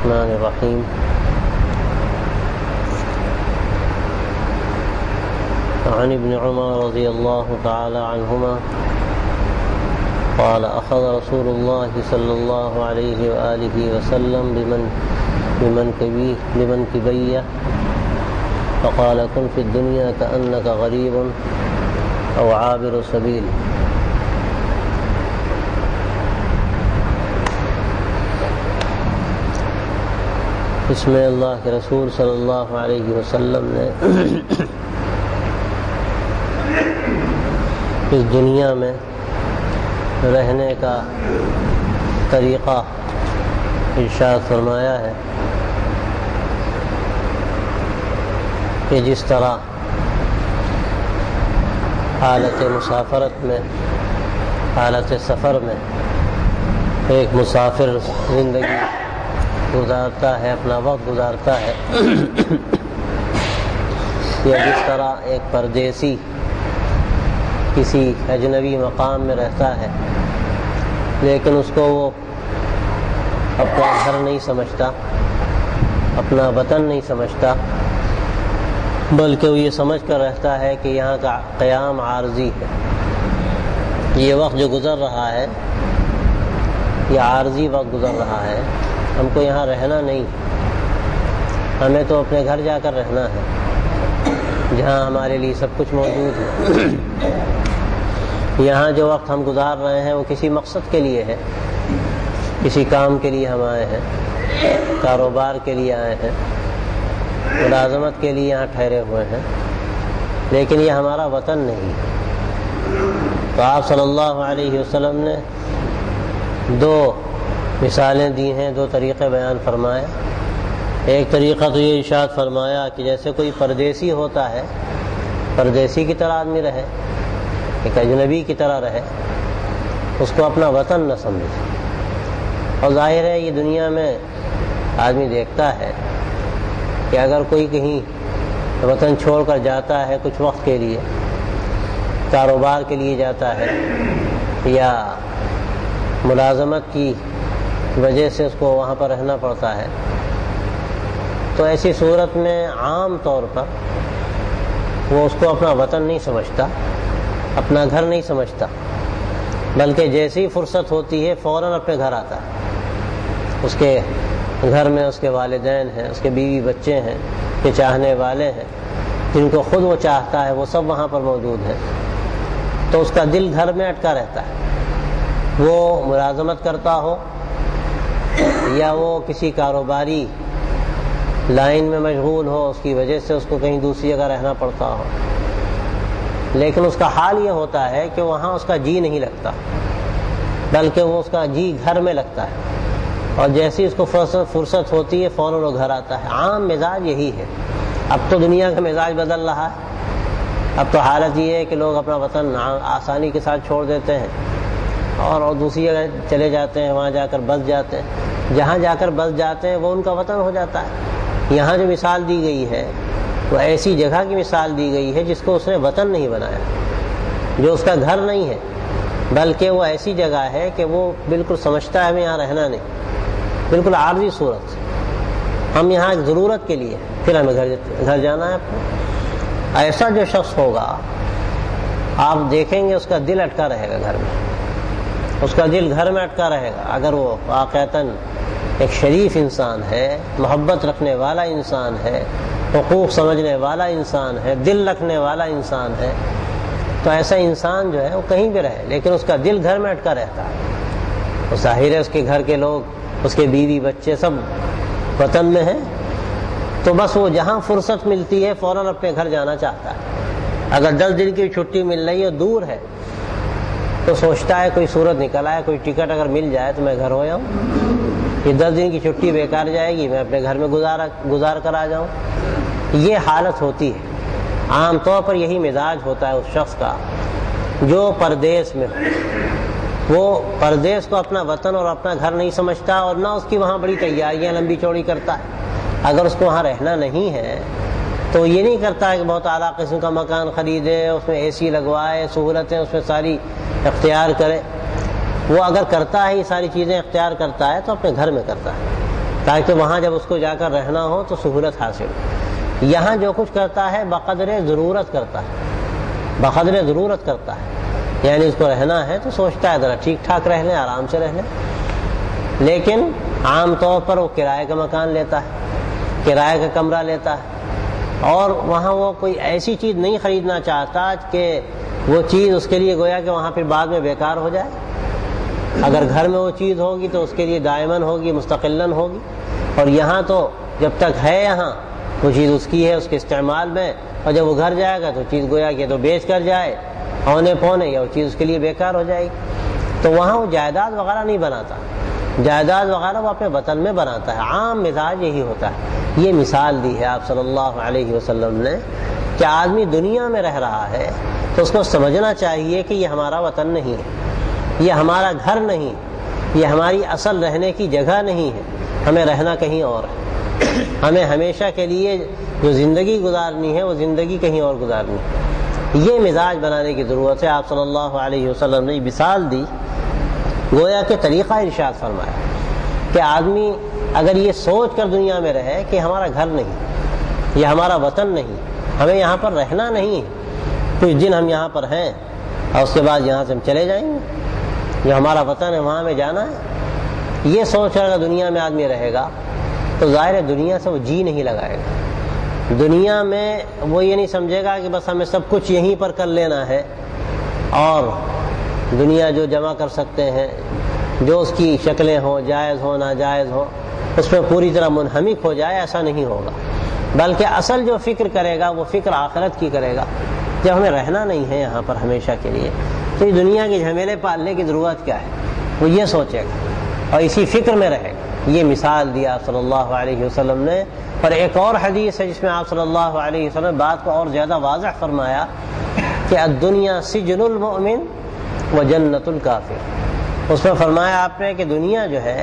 الرحمن الرحیم عن ابن عمر رضی اللہ تعالی عنہما قال اخذ رسول اللہ صلی اللہ علیہ وآلہ وسلم بمنکبیہ فقال كن في الدنيا كأنك غريب أو عابر سبيل. اس میں اللہ کے رسول صلی اللہ علیہ وسلم نے اس دنیا میں رہنے کا طریقہ ارشاد فرمایا ہے کہ جس طرح حالت مسافرت میں، حالت سفر میں ایک مسافر زندگی گزارتا ہے، اپنا وقت گزارتا ہے، یا جس طرح ایک پردیسی کسی اجنبی مقام میں رہتا ہے لیکن اس کو وہ اپنا گھر نہیں سمجھتا، اپنا وطن نہیں سمجھتا، بلکہ وہ یہ سمجھ کر رہتا ہے کہ یہاں کا قیام عارضی ہے، یہ وقت جو گزر رہا ہے یہ عارضی وقت گزر رہا ہے، ہم کو یہاں رہنا نہیں، ہمیں تو اپنے گھر جا کر رہنا ہے جہاں ہمارے لیے سب کچھ موجود ہے۔ یہاں جو وقت ہم گزار رہے ہیں وہ کسی مقصد کے لیے ہے، کسی کام کے لیے ہم آئے ہیں، کاروبار کے لیے آئے ہیں، ملازمت کے لیے یہاں ٹھہرے ہوئے ہیں، لیکن یہ ہمارا وطن نہیں۔ تو آپ صلی اللہ علیہ وسلم نے دو مثالیں دی ہیں، دو طریقے بیان فرمائے۔ ایک طریقہ تو یہ ارشاد فرمایا کہ جیسے کوئی پردیسی ہوتا ہے، پردیسی کی طرح آدمی رہے، ایک اجنبی کی طرح رہے، اس کو اپنا وطن نہ سمجھے۔ اور ظاہر ہے یہ دنیا میں آدمی دیکھتا ہے کہ اگر کوئی کہیں وطن چھوڑ کر جاتا ہے کچھ وقت کے لیے، کاروبار کے لیے جاتا ہے یا ملازمت کی وجہ سے اس کو وہاں پر رہنا پڑتا ہے، تو ایسی صورت میں عام طور پر وہ اس کو اپنا وطن نہیں سمجھتا، اپنا گھر نہیں سمجھتا، بلکہ جیسی فرصت ہوتی ہے فوراً اپنے گھر آتا ہے۔ اس کے گھر میں اس کے والدین ہیں، اس کے بیوی بچے ہیں، کے چاہنے والے ہیں، جن کو خود وہ چاہتا ہے وہ سب وہاں پر موجود ہیں، تو اس کا دل گھر میں اٹکا رہتا ہے۔ وہ ملازمت کرتا ہو یا وہ کسی کاروباری لائن میں مشغول ہو، اس کی وجہ سے اس کو کہیں دوسری جگہ رہنا پڑتا ہو، لیکن اس کا حال یہ ہوتا ہے کہ وہاں اس کا جی نہیں لگتا، بلکہ وہ اس کا جی گھر میں لگتا ہے، اور جیسی اس کو فرصت ہوتی ہے فوراً وہ گھر آتا ہے۔ عام مزاج یہی ہے۔ اب تو دنیا کا مزاج بدل رہا ہے، اب تو حالت یہ ہے کہ لوگ اپنا وطن آسانی کے ساتھ چھوڑ دیتے ہیں اور دوسری جگہ چلے جاتے ہیں، وہاں جا کر بس جاتے ہیں، جہاں جا کر بس جاتے ہیں وہ ان کا وطن ہو جاتا ہے۔ یہاں جو مثال دی گئی ہے وہ ایسی جگہ کی مثال دی گئی ہے جس کو اس نے وطن نہیں بنایا، جو اس کا گھر نہیں ہے، بلکہ وہ ایسی جگہ ہے کہ وہ بالکل سمجھتا ہے ہمیں یہاں رہنا نہیں، بالکل عارضی صورت، ہم یہاں ایک ضرورت کے لیے، پھر ہمیں گھر جانا ہے اپنے۔ ایسا جو شخص ہوگا آپ دیکھیں گے اس کا دل اٹکا رہے گا گھر میں، اس کا دل گھر میں اٹکا رہے گا۔ اگر وہ واقعتاً ایک شریف انسان ہے، محبت رکھنے والا انسان ہے، حقوق سمجھنے والا انسان ہے، دل رکھنے والا انسان ہے، تو ایسا انسان جو ہے وہ کہیں بھی رہے لیکن اس کا دل گھر میں اٹکا رہتا ہے۔ ظاہر ہے اس کے گھر کے لوگ، اس کے بیوی بچے سب وطن میں ہیں، تو بس وہ جہاں فرصت ملتی ہے فوراً اپنے گھر جانا چاہتا ہے۔ اگر 10 دن کی چھٹی مل رہی ہے، دور ہے، تو سوچتا ہے کوئی صورت نکل آئے، کوئی ٹکٹ اگر مل جائے تو میں گھر ہو جاؤں، یہ 10 دن کی چھٹی بیکار جائے گی، میں اپنے گھر میں گزار کر آ جاؤں۔ یہ حالت ہوتی ہے، عام طور پر یہی مزاج ہوتا ہے اس شخص کا جو پردیس میں ہو۔ وہ پردیس کو اپنا وطن اور اپنا گھر نہیں سمجھتا، اور نہ اس کی وہاں بڑی تیاریاں لمبی چوڑی کرتا ہے۔ اگر اس کو وہاں رہنا نہیں ہے تو یہ نہیں کرتا ہے کہ بہت اعلیٰ قسم کا مکان خریدے، اس میں اے سی لگوائے، سہولتیں اس میں ساری اختیار کرے۔ وہ اگر کرتا ہے یہ ساری چیزیں اختیار کرتا ہے تو اپنے گھر میں کرتا ہے، تاکہ وہاں جب اس کو جا کر رہنا ہو تو سہولت حاصل ہو۔ یہاں جو کچھ کرتا ہے بقدر ضرورت کرتا ہے، بقدر ضرورت کرتا ہے، یعنی اس کو رہنا ہے تو سوچتا ہے ذرا ٹھیک ٹھاک رہ لیں، آرام سے رہ لیں، لیکن عام طور پر وہ کرائے کا مکان لیتا ہے، کرائے کا کمرہ لیتا ہے، اور وہاں وہ کوئی ایسی چیز نہیں خریدنا چاہتا کہ وہ چیز اس کے لیے گویا کہ وہاں پھر بعد میں بیکار ہو جائے۔ اگر گھر میں وہ چیز ہوگی تو اس کے لیے دائماً ہوگی، مستقلاً ہوگی، اور یہاں تو جب تک ہے یہاں وہ چیز اس کی ہے، اس کے استعمال میں، اور جب وہ گھر جائے گا تو چیز گویا کہ تو بیچ کر جائے اونے پونے، یا وہ چیز اس کے لیے بیکار ہو جائے گی۔ تو وہاں وہ جائیداد وغیرہ نہیں بناتا، جائیداد وغیرہ وہ اپنے وطن میں بناتا ہے۔ عام مزاج یہی ہوتا ہے۔ یہ مثال دی ہے آپ صلی اللہ علیہ وسلم نے کہ آدمی دنیا میں رہ رہا ہے تو اس کو سمجھنا چاہیے کہ یہ ہمارا وطن نہیں ہے، یہ ہمارا گھر نہیں، یہ ہماری اصل رہنے کی جگہ نہیں ہے، ہمیں رہنا کہیں اور ہے، ہمیں ہمیشہ کے لیے جو زندگی گزارنی ہے وہ زندگی کہیں اور گزارنی ہے۔ یہ مزاج بنانے کی ضرورت ہے۔ آپ صلی اللہ علیہ وسلم نے مثال دی، گویا کہ طریقہ ارشاد فرمایا کہ آدمی اگر یہ سوچ کر دنیا میں رہے کہ ہمارا گھر نہیں، یہ ہمارا وطن نہیں، ہمیں یہاں پر رہنا نہیں ہے، کچھ دن ہم یہاں پر ہیں اور اس کے بعد یہاں سے ہم چلے جائیں گے، یہ ہمارا وطن ہے، وہاں ہمیں جانا ہے، یہ سوچ کر اگر دنیا میں آدمی رہے گا تو ظاہر ہے دنیا سے وہ جی نہیں لگائے گا۔ دنیا میں وہ یہ نہیں سمجھے گا کہ بس ہمیں سب کچھ یہیں پر کر لینا ہے اور دنیا جو جمع کر سکتے ہیں، جو اس کی شکلیں ہوں، جائز ہو ناجائز ہو، اس میں پوری طرح منہمک ہو جائے، ایسا نہیں ہوگا۔ بلکہ اصل جو فکر کرے گا وہ فکر آخرت کی کرے گا۔ جب ہمیں رہنا نہیں ہے یہاں پر ہمیشہ کے لیے تو یہ دنیا کے جھمیلے پالنے کی ضرورت کیا ہے، وہ یہ سوچے گا اور اسی فکر میں رہے گا۔ یہ مثال دیا آپ صلی اللہ علیہ وسلم نے۔ اور ایک اور حدیث ہے جس میں آپ صلی اللہ علیہ وسلم نے بات کو اور زیادہ واضح فرمایا کہ الدنیا سجن المؤمن و جنت الکافر۔ اس میں فرمایا آپ نے کہ دنیا جو ہے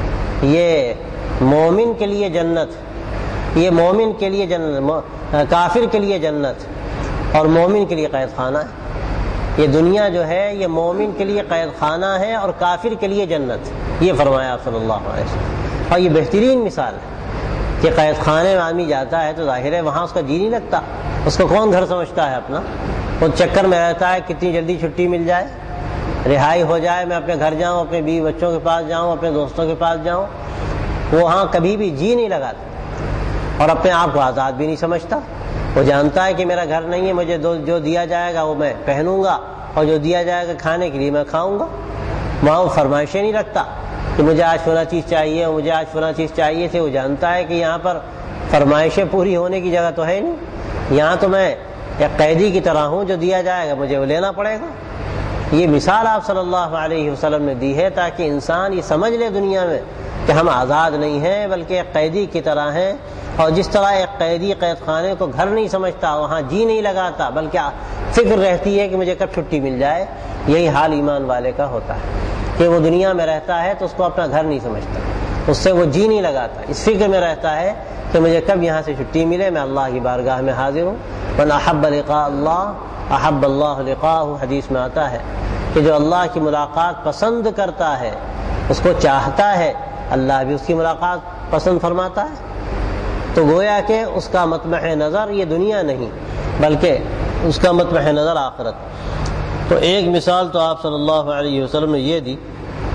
یہ مومن کے لیے جنت، یہ مومن کے لیے جنت، کافر کے لیے جنت اور مومن کے لیے قید خانہ ہے۔ یہ دنیا جو ہے یہ مومن کے لیے قید خانہ ہے اور کافر کے لیے جنت، یہ فرمایا آپ صلی اللہ علیہ وسلم۔ اور یہ بہترین مثال ہے کہ قید خانے میں آدمی جاتا ہے تو ظاہر ہے وہاں اس کا جی نہیں لگتا، اس کو کون گھر سمجھتا ہے اپنا، وہ چکر میں رہتا ہے کتنی جلدی چھٹی مل جائے، رہائی ہو جائے، میں اپنے گھر جاؤں، اپنے بیوی بچوں کے پاس جاؤں، اپنے دوستوں کے پاس جاؤں۔ وہاں کبھی بھی جی نہیں لگاتا اور اپنے آپ کو آزاد بھی نہیں سمجھتا۔ وہ جانتا ہے کہ میرا گھر نہیں ہے، مجھے جو دیا جائے گا وہ میں پہنوں گا اور جو دیا جائے گا کھانے کے لیے میں کھاؤں گا۔ وہاں وہ فرمائشیں نہیں رکھتا کہ مجھے آج فلاں چیز چاہیے، مجھے آج فلاں چیز چاہیے تھے۔ وہ جانتا ہے کہ یہاں پر فرمائشیں پوری ہونے کی جگہ تو ہے نہیں، یہاں تو میں ایک قیدی کی طرح ہوں، جو دیا جائے گا مجھے وہ لینا پڑے گا۔ یہ مثال آپ صلی اللہ علیہ وسلم نے دی ہے تاکہ انسان یہ سمجھ لے دنیا میں کہ ہم آزاد نہیں ہیں بلکہ ایک قیدی کی طرح ہیں، اور جس طرح ایک قیدی قید خانے کو گھر نہیں سمجھتا، وہاں جی نہیں لگاتا، بلکہ فکر رہتی ہے کہ مجھے کب چھٹی مل جائے، یہی حال ایمان والے کا ہوتا ہے کہ وہ دنیا میں رہتا ہے تو اس کو اپنا گھر نہیں سمجھتا، اس سے وہ جی نہیں لگاتا، اس فکر میں رہتا ہے کہ مجھے کب یہاں سے چھٹی ملے، میں اللہ کی بارگاہ میں حاضر ہوں۔ من احب لقاء اللہ احب اللہ لقاءہ، حدیث میں آتا ہے کہ جو اللہ کی ملاقات پسند کرتا ہے، اس کو چاہتا ہے، اللہ بھی اس کی ملاقات پسند فرماتا ہے۔ تو گویا کہ اس کا مطمع نظر یہ دنیا نہیں بلکہ اس کا مطمع نظر آخرت۔ تو ایک مثال تو آپ صلی اللہ علیہ وسلم نے یہ دی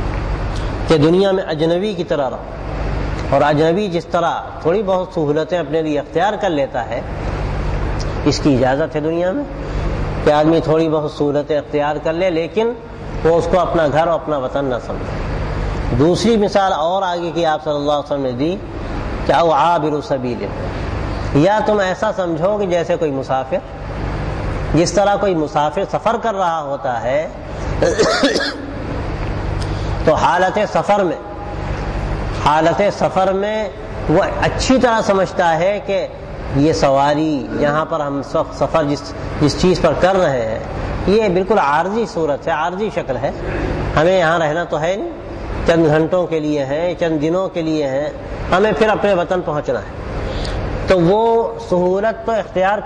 کہ دنیا میں اجنبی کی طرح رہو، اور اجنبی جس طرح تھوڑی بہت سہولتیں اپنے لیے اختیار کر لیتا ہے، اس کی اجازت ہے دنیا میں کہ آدمی تھوڑی بہت سہولتیں اختیار کر لے، لیکن وہ اس کو اپنا گھر اور اپنا وطن نہ سمجھے۔ دوسری مثال اور آگے کی آپ صلی اللہ علیہ وسلم نے دی کہ او عابر سبیل، یا تم ایسا سمجھو کہ جیسے کوئی مسافر، جس طرح کوئی مسافر سفر کر رہا ہوتا ہے تو حالت سفر میں وہ اچھی طرح سمجھتا ہے کہ یہ سواری یہاں پر ہم سفر جس چیز پر کر رہے ہیں یہ بالکل عارضی صورت ہے، عارضی شکل ہے، ہمیں یہاں رہنا تو ہے نہیں، چند گھنٹوں کے لیے ہیں، چند دنوں کے لیے ہیں، ہمیں پھر اپنے وطن پہنچنا ہے۔ تو وہ سہولت تو اختیار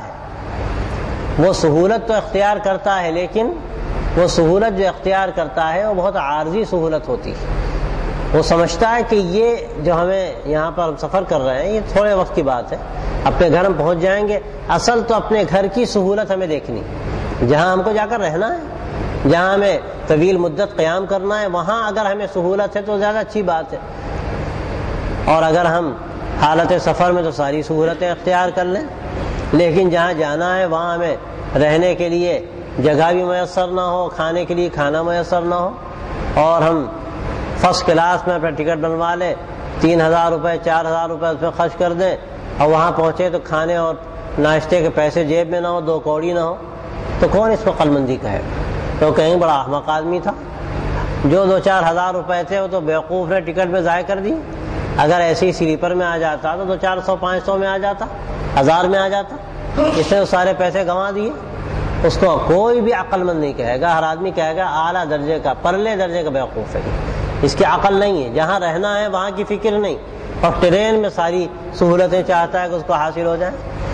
کرتا ہے، لیکن وہ سہولت جو اختیار کرتا ہے وہ بہت عارضی سہولت ہوتی ہے، وہ سمجھتا ہے کہ یہ جو ہمیں یہاں پر ہم سفر کر رہے ہیں یہ تھوڑے وقت کی بات ہے، اپنے گھر ہم پہنچ جائیں گے۔ اصل تو اپنے گھر کی سہولت ہمیں دیکھنی، جہاں ہم کو جا کر رہنا ہے، جہاں ہمیں طویل مدت قیام کرنا ہے، وہاں اگر ہمیں سہولت ہے تو زیادہ اچھی بات ہے۔ اور اگر ہم حالت سفر میں تو ساری سہولتیں اختیار کر لیں، لیکن جہاں جانا ہے وہاں ہمیں رہنے کے لیے جگہ بھی میسر نہ ہو، کھانے کے لیے کھانا میسر نہ ہو، اور ہم فرسٹ کلاس میں اپنا ٹکٹ بنوا لیں، 3,000 روپے 4,000 روپے اس میں خرچ کر دیں، اور وہاں پہنچے تو کھانے اور ناشتے کے پیسے جیب میں نہ ہو، 2 کوڑی نہ ہو، تو کون اس کو عقلمندی کہے؟ تو کہیں بڑا احمق آدمی تھا، جو 2-4 ہزار روپے تھے وہ تو بیوقوف نے ٹکٹ میں ضائع کر دی۔ اگر ایسے ہی سلیپر میں آ جاتا تو 400-500 میں آ جاتا، 1000 میں آ جاتا، اس نے سارے پیسے گنوا دیے۔ اس کو کوئی بھی عقل مند نہیں کہے گا، ہر آدمی کہے گا اعلیٰ درجے کا، پرلے درجے کا بیوقوف ہے، اس کی عقل نہیں ہے، جہاں رہنا ہے وہاں کی فکر نہیں، اور ٹرین میں ساری سہولتیں چاہتا ہے کہ اس کو حاصل ہو جائے۔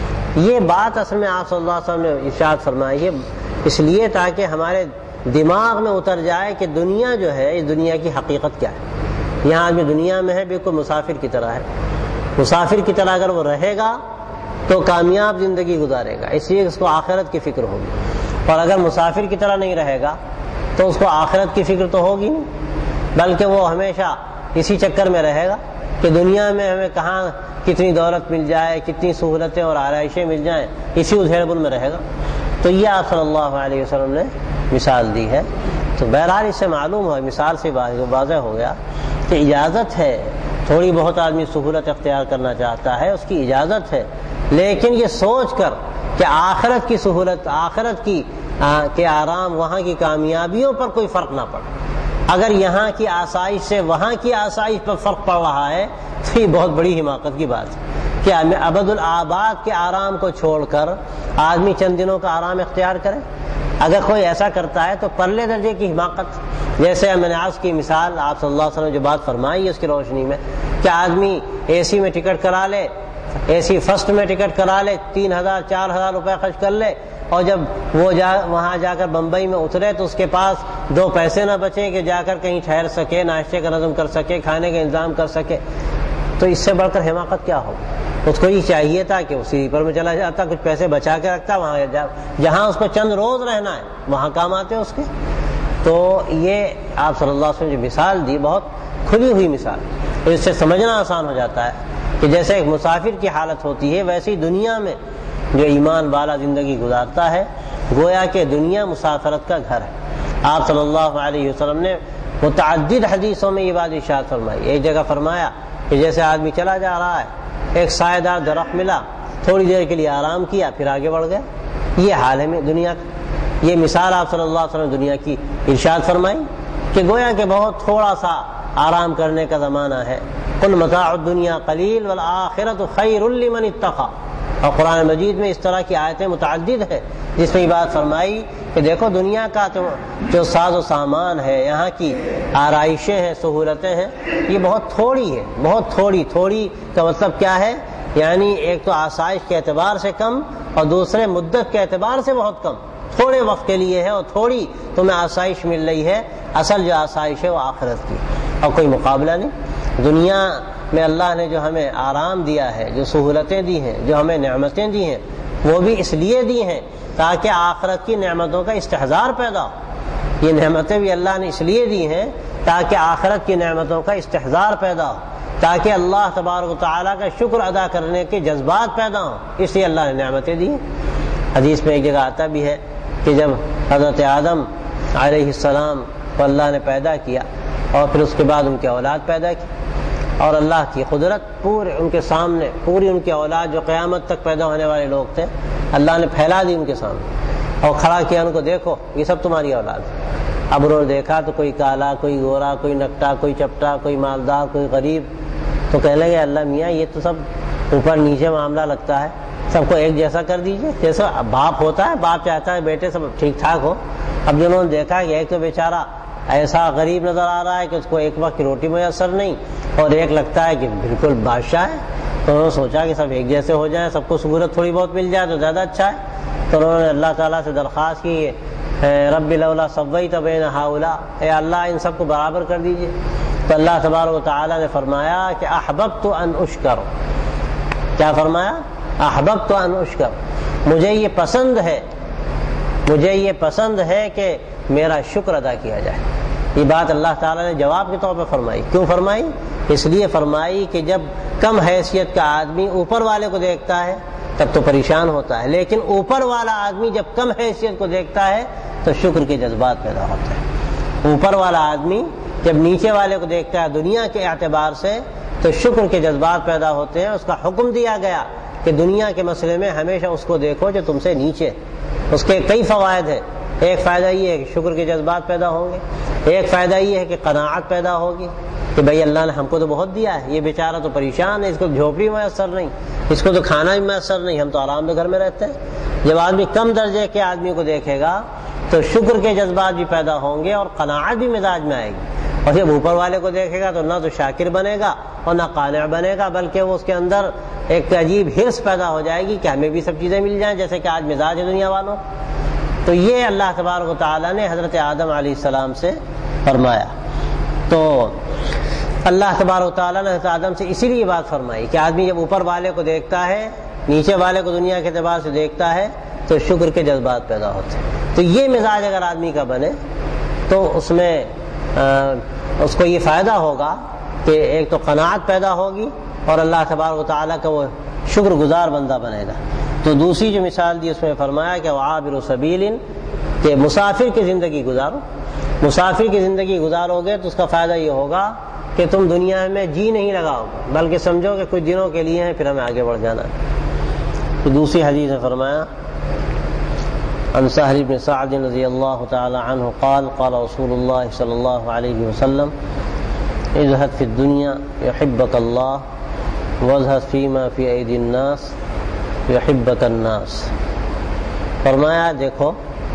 یہ بات اصل میں آپ صلی اللہ علیہ وسلم نے ارشاد فرمائی ہے، اس لیے تاکہ ہمارے دماغ میں اتر جائے کہ دنیا جو ہے، اس دنیا کی حقیقت کیا ہے۔ یہاں آدمی دنیا میں ہے بالکل مسافر کی طرح ہے، مسافر کی طرح اگر وہ رہے گا تو کامیاب زندگی گزارے گا، اس لیے اس کو آخرت کی فکر ہوگی، اور اگر مسافر کی طرح نہیں رہے گا تو اس کو آخرت کی فکر تو ہوگی نہیں، بلکہ وہ ہمیشہ اسی چکر میں رہے گا کہ دنیا میں ہمیں کہاں کتنی دولت مل جائے، کتنی سہولتیں اور آرائشیں مل جائیں، اسی ادھیڑ بن میں رہے گا۔ تو یہ آپ صلی اللہ علیہ وسلم نے مثال دی ہے۔ تو بہرحال اس سے معلوم ہوا، مثال سے واضح ہو گیا کہ اجازت ہے، تھوڑی بہت آدمی سہولت اختیار کرنا چاہتا ہے اس کی اجازت ہے، لیکن یہ سوچ کر کہ آخرت کی سہولت، آخرت کی کے آرام، وہاں کی کامیابیوں پر کوئی فرق نہ پڑے۔ اگر یہاں کی آسائش سے وہاں کی آسائش پر فرق پڑ رہا ہے تو یہ بہت بڑی حماقت کی بات ہے کہ ابد الآباد کے آرام کو چھوڑ کر آدمی چند دنوں کا آرام اختیار کرے۔ اگر کوئی ایسا کرتا ہے تو پرلے درجے کی حماقت، جیسے میں نے آج کی مثال آپ صلی اللہ علیہ وسلم نے جو بات فرمائی ہے اس کی روشنی میں کہ آدمی اے سی میں ٹکٹ کرا لے، اے سی فرسٹ میں ٹکٹ کرا لے، 3,000-4,000 روپے خرچ کر لے، اور جب وہ وہاں جا کر بمبئی میں اترے تو اس کے پاس 2 پیسے نہ بچے کہ جا کر کہیں ٹھہر سکے، ناشتے کا نظم کر سکے، کھانے کا انتظام کر سکے، تو اس سے بڑھ کر حماقت کیا ہو؟ اس کو یہ چاہیے تھا کہ وہ سلیپر میں چلا جاتا، کچھ پیسے بچا کے رکھتا، وہاں جہاں اس کو چند روز رہنا ہے وہاں کام آتے اس کے۔ تو یہ آپ صلی اللہ علیہ وسلم نے جو مثال دی بہت کھلی ہوئی مثال، تو اس سے سمجھنا آسان ہو جاتا ہے کہ جیسے ایک مسافر کی حالت ہوتی ہے ویسے ہی دنیا میں جو ایمان والا زندگی گزارتا ہے گویا کہ دنیا مسافرت کا گھر ہے۔ آپ صلی اللہ علیہ وسلم نے متعدد حدیثوں میں یہ بات ارشاد فرمائی۔ ایک جگہ فرمایا کہ جیسے آدمی چلا جا رہا ہے، ایک سایہ دار درخت ملا، تھوڑی دیر کے لیے آرام کیا پھر آگے بڑھ گیا، یہ حال ہے دنیا کا۔ یہ مثال آپ صلی اللہ علیہ وسلم نے دنیا کی ارشاد فرمائی کہ گویا کہ بہت تھوڑا سا آرام کرنے کا زمانہ ہے۔ قل متاع الدنیا قلیل والآخرۃ خیر لمن اتقی، اور قرآن مجید میں اس طرح کی آیتیں متعدد ہیں جس میں یہ بات فرمائی کہ دیکھو دنیا کا جو ساز و سامان ہے، یہاں کی آرائشیں ہیں، سہولتیں ہیں، یہ بہت تھوڑی ہے، بہت تھوڑی کا مطلب کیا ہے؟ یعنی ایک تو آسائش کے اعتبار سے کم اور دوسرے مدت کے اعتبار سے بہت کم، تھوڑے وقت کے لیے ہے اور تھوڑی تمہیں آسائش مل رہی ہے، اصل جو آسائش ہے وہ آخرت کی، اور کوئی مقابلہ نہیں۔ دنیا میں اللہ نے جو ہمیں آرام دیا ہے، جو سہولتیں دی ہیں، جو ہمیں نعمتیں دی ہیں، وہ بھی اس لیے دی ہیں تاکہ آخرت کی نعمتوں کا استحضار پیدا ہو۔ یہ نعمتیں بھی اللہ نے اس لیے دی ہیں تاکہ آخرت کی نعمتوں کا استحضار پیدا ہو، تاکہ اللہ تبارک و تعالیٰ کا شکر ادا کرنے کے جذبات پیدا ہوں، اس لیے اللہ نے نعمتیں دی ہیں۔ حدیث میں ایک جگہ آتا بھی ہے کہ جب حضرت آدم علیہ السلام کو اللہ نے پیدا کیا اور پھر اس کے بعد ان کی اولاد پیدا کی، اور اللہ کی قدرت پورے ان کے سامنے، پوری ان کی اولاد جو قیامت تک پیدا ہونے والے لوگ تھے اللہ نے پھیلا دی ان کے سامنے اور کھڑا کیا ان کو، دیکھو یہ سب تمہاری اولاد ہے۔ اب انہوں نے دیکھا تو کوئی کالا، کوئی گورا، کوئی نکٹا، کوئی چپٹا، کوئی مالدار، کوئی غریب، تو کہنے لگے اللہ میاں یہ تو سب اوپر نیچے معاملہ لگتا ہے، سب کو ایک جیسا کر دیجئے۔ جیسے باپ ہوتا ہے، باپ چاہتا ہے بیٹے سب ٹھیک ٹھاک ہو۔ اب جنہوں نے دیکھا کہ ایک تو بیچارہ ایسا غریب نظر آ رہا ہے کہ اس کو ایک وقت کی روٹی میسر نہیں، اور ایک لگتا ہے کہ بالکل بادشاہ ہے، تو انہوں نے سوچا کہ سب ایک جیسے ہو جائیں، سب کو سہولت تھوڑی بہت مل جائے تو زیادہ اچھا ہے۔ تو انہوں نے اللہ تعالیٰ سے درخواست کی رب لولا سویت بین ہؤلاء، اے اللہ ان سب کو برابر کر دیجئے۔ تو اللہ تبارک و تعالیٰ نے فرمایا کہ احببت ان اشکر. کیا فرمایا؟ احببت ان اشکر، مجھے یہ پسند ہے کہ میرا شکر ادا کیا جائے. یہ بات اللہ تعالیٰ نے جواب کے طور پہ فرمائی. کیوں فرمائی؟ اس لیے فرمائی کہ جب کم حیثیت کا آدمی اوپر والے کو دیکھتا ہے تب تو پریشان ہوتا ہے، لیکن اوپر والا آدمی جب کم حیثیت کو دیکھتا ہے تو شکر کے جذبات پیدا ہوتے ہیں. اوپر والا آدمی جب نیچے والے کو دیکھتا ہے دنیا کے اعتبار سے تو شکر کے جذبات پیدا ہوتے ہیں. اس کا حکم دیا گیا کہ دنیا کے مسئلے میں ہمیشہ اس کو دیکھو جو تم سے نیچے. اس کے کئی فوائد ہیں. ایک فائدہ یہ ہے کہ شکر کے جذبات پیدا ہوں گے. ایک فائدہ یہ ہے کہ قناعت پیدا ہوگی کہ بھئی اللہ نے ہم کو تو بہت دیا ہے، یہ بیچارہ تو پریشان ہے، اس کو جھوپڑی میسر نہیں، اس کو تو کھانا بھی میسر نہیں، ہم تو آرام سے گھر میں رہتے ہیں. جب آدمی کم درجے کے آدمی کو دیکھے گا تو شکر کے جذبات بھی پیدا ہوں گے اور قناعت بھی مزاج میں آئے گی. اور جب اوپر والے کو دیکھے گا تو نہ تو شاکر بنے گا اور نہ قانع بنے گا، بلکہ وہ اس کے اندر ایک عجیب حرص پیدا ہو جائے گی کہ ہمیں بھی سب چیزیں مل جائیں جیسے کہ آج مزاج ہے دنیا والوں. تو یہ اللہ تبارک و تعالیٰ نے حضرت آدم علیہ السلام سے فرمایا. تو اللہ تبارک و تعالیٰ نے حضرت آدم سے اسی لیے بات فرمائی کہ آدمی جب اوپر والے کو دیکھتا ہے، نیچے والے کو دنیا کے اعتبار سے دیکھتا ہے تو شکر کے جذبات پیدا ہوتے ہیں. تو یہ مزاج اگر آدمی کا بنے تو اس میں اس کو یہ فائدہ ہوگا کہ ایک تو قناعت پیدا ہوگی اور اللہ تبارک و تعالیٰ کا وہ شکر گزار بندہ بنے گا. تو دوسری جو مثال دی اس میں فرمایا کہ وعابر سبیل، کہ مسافر کی زندگی گزارو. مسافر کی زندگی گزارو گے تو اس کا فائدہ یہ ہوگا کہ تم دنیا میں جی نہیں لگاؤ بلکہ سمجھو کہ کچھ دنوں کے لیے ہیں پھر ہمیں آگے بڑھ جانا ہے. تو دوسری حدیث میں فرمایا عن سہل بن سعد رضی اللہ تعالی عنہ قال قال رسول اللہ صلی اللہ علیہ وسلم اذهب في الدنيا يحبك الله واذهب فيما في ايدي الناس يحبك الناس. فرمایا دیکھو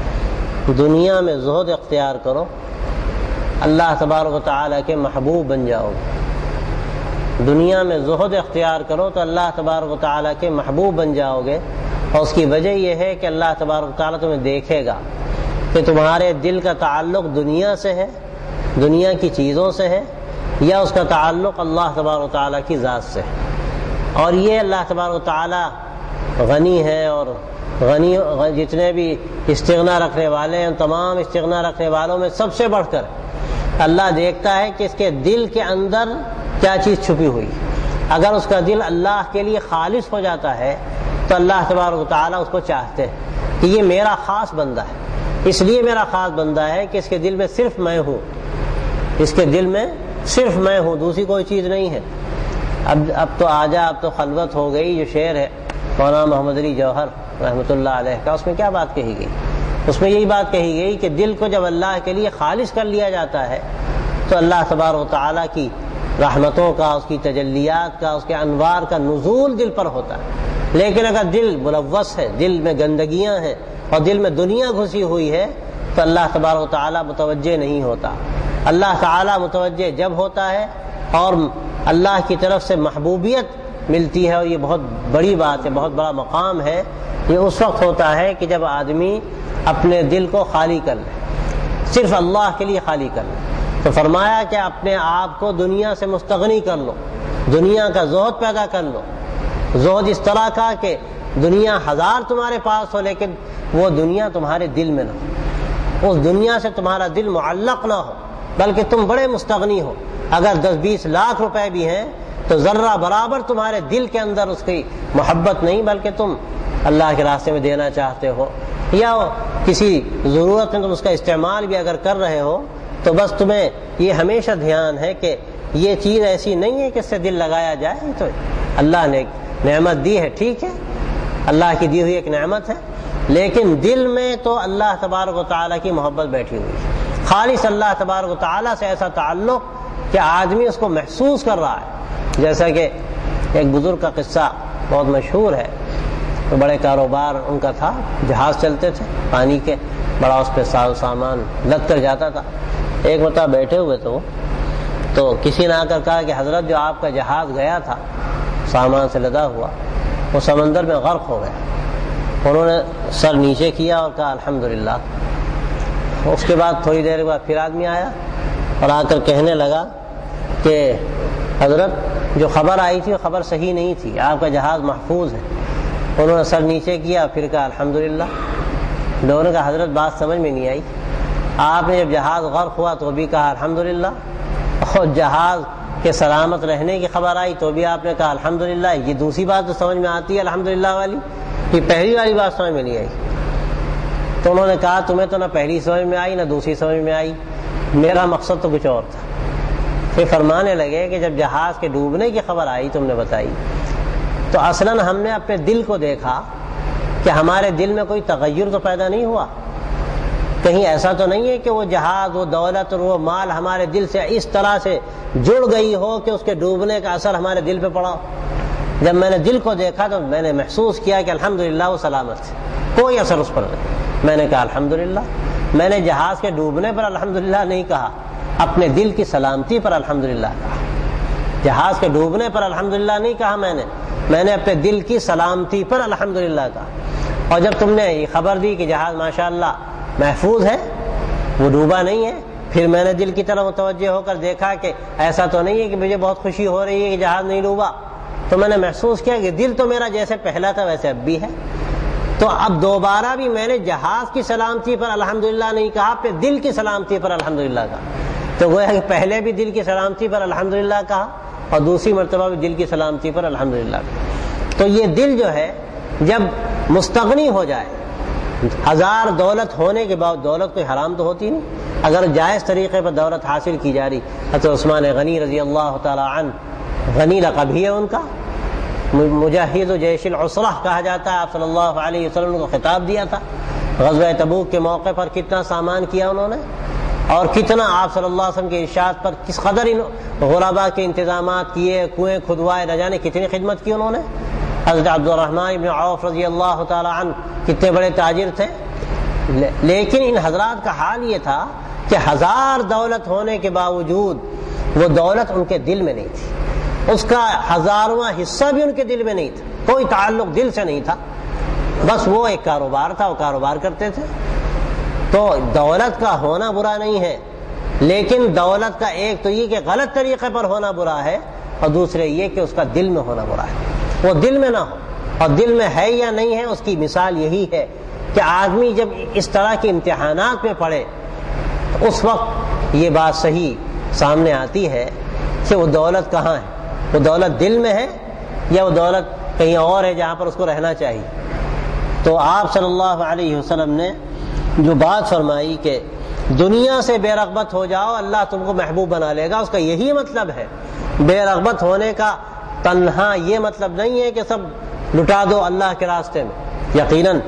دنیا میں زہد اختیار کرو، اللہ تبارک و تعالیٰ کے محبوب بن جاؤ. دنیا میں زہد اختیار کرو تو اللہ تبارک و تعالیٰ کے محبوب بن جاؤ گے. اور اس کی وجہ یہ ہے کہ اللہ تبارک و تعالیٰ تمہیں دیکھے گا کہ تمہارے دل کا تعلق دنیا سے ہے، دنیا کی چیزوں سے ہے، یا اس کا تعلق اللہ تبارک و تعالیٰ کی ذات سے ہے. اور یہ اللہ تبارک و تعالیٰ غنی ہے، اور غنی جتنے بھی استغنا رکھنے والے ہیں تمام استغنا رکھنے والوں میں سب سے بڑھ کر اللہ دیکھتا ہے کہ اس کے دل کے اندر کیا چیز چھپی ہوئی. اگر اس کا دل اللہ کے لیے خالص ہو جاتا ہے تو اللہ تبارک و تعالیٰ اس کو چاہتے ہیں کہ یہ میرا خاص بندہ ہے. اس لیے میرا خاص بندہ ہے کہ اس کے دل میں صرف میں ہوں، اس کے دل میں صرف میں ہوں، دوسری کوئی چیز نہیں ہے. اب تو آجا، اب تو خلوت ہو گئی. جو شعر ہے مولانا محمد علی جوہر رحمۃ اللہ علیہ کا، اس میں کیا بات کہی گئی؟ اس میں یہی بات کہی گئی کہ دل کو جب اللہ کے لیے خالص کر لیا جاتا ہے تو اللہ تبارک و تعالیٰ کی رحمتوں کا، اس کی تجلیات کا، اس کے انوار کا نزول دل پر ہوتا ہے. لیکن اگر دل ملوث ہے، دل میں گندگیاں ہیں اور دل میں دنیا گھسی ہوئی ہے تو اللہ تبارک و تعالیٰ متوجہ نہیں ہوتا. اللہ تعالیٰ متوجہ جب ہوتا ہے اور اللہ کی طرف سے محبوبیت ملتی ہے، اور یہ بہت بڑی بات ہے، بہت بڑا مقام ہے. یہ اس وقت ہوتا ہے کہ جب آدمی اپنے دل کو خالی کر لے، صرف اللہ کے لیے خالی کر لے. تو فرمایا کہ اپنے آپ کو دنیا سے مستغنی کر لو، دنیا کا زہد پیدا کر لو. زہد اس طرح کا کہ دنیا ہزار تمہارے پاس ہو لیکن وہ دنیا تمہارے دل میں نہ ہو، اس دنیا سے تمہارا دل معلق نہ ہو، بلکہ تم بڑے مستغنی ہو. اگر 10-20 لاکھ روپے بھی ہیں تو ذرہ برابر تمہارے دل کے اندر اس کی محبت نہیں، بلکہ تم اللہ کے راستے میں دینا چاہتے ہو، یا کسی ضرورت میں تم اس کا استعمال بھی اگر کر رہے ہو تو بس تمہیں یہ ہمیشہ دھیان ہے کہ یہ چیز ایسی نہیں ہے کہ اس سے دل لگایا جائے. تو اللہ نے نعمت دی ہے، ٹھیک ہے، اللہ کی دی ہوئی ایک نعمت ہے، لیکن دل میں تو اللہ تبارک و تعالیٰ کی محبت بیٹھی ہوئی ہے. خالص اللہ تبارک و تعالیٰ سے ایسا تعلق کہ آدمی اس کو محسوس کر رہا ہے. جیسا کہ ایک بزرگ کا قصہ بہت مشہور ہے، تو بڑے کاروبار ان کا تھا، جہاز چلتے تھے پانی کے، بڑا اس پہ سامان لد کر جاتا تھا. ایک مرتبہ بیٹھے ہوئے تھے وہ، تو کسی نے آ کر کہا کہ حضرت جو آپ کا جہاز گیا تھا سامان سے لدا ہوا، وہ سمندر میں غرق ہو گیا. انہوں نے سر نیچے کیا اور کہا الحمدللہ. اس کے بعد تھوڑی دیر بعد پھر آدمی آیا اور آ کر کہنے لگا کہ حضرت جو خبر آئی تھی وہ خبر صحیح نہیں تھی، آپ کا جہاز محفوظ ہے۔ انہوں نے سر نیچے کیا، پھر کہا الحمدللہ۔ لوگوں نے کہا حضرت بات سمجھ میں نہیں آئی، آپ نے جب جہاز غرق ہوا تو بھی کہا الحمدللہ، اور جہاز کے سلامت رہنے کی خبر آئی تو بھی آپ نے کہا الحمدللہ۔ یہ دوسری بات تو سمجھ میں آتی ہے الحمدللہ والی، یہ پہلی والی بات سمجھ میں نہیں آئی۔ تو انہوں نے کہا تمہیں تو نہ پہلی سمجھ میں آئی نہ دوسری سمجھ میں آئی، میرا مقصد تو کچھ اور تھا۔ پھر فرمانے لگے کہ جب جہاز کے ڈوبنے کی خبر آئی تم نے بتائی تو اصلاً ہم نے اپنے دل کو دیکھا کہ ہمارے دل میں کوئی تغیر تو پیدا نہیں ہوا، کہیں ایسا تو نہیں ہے کہ وہ جہاز، وہ دولت اور وہ مال ہمارے دل سے اس طرح سے جڑ گئی ہو کہ اس کے ڈوبنے کا اثر ہمارے دل پہ پڑا۔ جب میں نے دل کو دیکھا تو میں نے محسوس کیا کہ الحمدللہ وہ سلامت ہے، کوئی اثر اس پر نہیں۔ میں نے کہا الحمدللہ۔ میں نے جہاز کے ڈوبنے پر الحمدللہ نہیں کہا، اپنے دل کی سلامتی پر الحمدللہ کہا۔ جہاز کے ڈوبنے پر الحمدللہ نہیں کہا میں نے اپنے دل کی سلامتی پر الحمدللہ کہا۔ اور جب تم نے یہ خبر دی کہ جہاز ماشاءاللہ محفوظ ہے، وہ ڈوبا نہیں ہے، پھر میں نے دل کی طرف متوجہ ہو کر دیکھا کہ ایسا تو نہیں ہے کہ مجھے بہت خوشی ہو رہی ہے کہ جہاز نہیں ڈوبا، تو میں نے محسوس کیا کہ دل تو میرا جیسے پہلا تھا ویسے اب بھی ہے۔ تو اب دوبارہ بھی میں نے جہاز کی سلامتی پر الحمدللہ نہیں کہا، پھر دل کی سلامتی پر الحمدللہ کہا۔ تو گویا کہ پہلے بھی دل کی سلامتی پر الحمدللہ کہا اور دوسری مرتبہ بھی دل کی سلامتی پر الحمدللہ کہا۔ تو یہ دل جو ہے جب مستغنی ہو جائے، ہزار دولت ہونے کے بعد، دولت کوئی حرام تو ہوتی نہیں، اگر جائز طریقے پر دولت حاصل کی جا رہی، حضرت عثمان غنی رضی اللہ تعالی عنہ، غنی لقب ہی ہے ان کا، مجاہد جیش العسرہ کہا جاتا ہے، آپ صلی اللہ علیہ وسلم کو خطاب دیا تھا۔ غزوہ تبوک کے موقع پر کتنا سامان کیا انہوں نے، اور کتنا آپ صلی اللہ علیہ وسلم کے ارشاد پر کس قدر ان غرباء کے انتظامات کیے، کنویں کھدوائے، نہ جانے کتنی خدمت کی انہوں نے۔ حضرت عبد الرحمن ابن عوف رضی اللہ تعالی عنہ کتنے بڑے تاجر تھے، لیکن ان حضرات کا حال یہ تھا کہ ہزار دولت ہونے کے باوجود وہ دولت ان کے دل میں نہیں تھی، اس کا ہزارواں حصہ بھی ان کے دل میں نہیں تھا، کوئی تعلق دل سے نہیں تھا، بس وہ ایک کاروبار تھا، وہ کاروبار کرتے تھے۔ تو دولت کا ہونا برا نہیں ہے، لیکن دولت کا ایک تو یہ کہ غلط طریقے پر ہونا برا ہے، اور دوسرے یہ کہ اس کا دل میں ہونا برا ہے، وہ دل میں نہ ہو۔ اور دل میں ہے یا نہیں ہے اس کی مثال یہی ہے کہ آدمی جب اس طرح کے امتحانات میں پڑے تو اس وقت یہ بات صحیح سامنے آتی ہے کہ وہ دولت کہاں ہے، وہ دولت دل میں ہے یا وہ دولت کہیں اور ہے جہاں پر اس کو رہنا چاہیے۔ تو آپ صلی اللہ علیہ وسلم نے جو بات فرمائی کہ دنیا سے بے رغبت ہو جاؤ اللہ تم کو محبوب بنا لے گا، اس کا یہی مطلب ہے۔ بے رغبت ہونے کا تنہا یہ مطلب نہیں ہے کہ سب لٹا دو اللہ کے راستے میں۔ یقیناً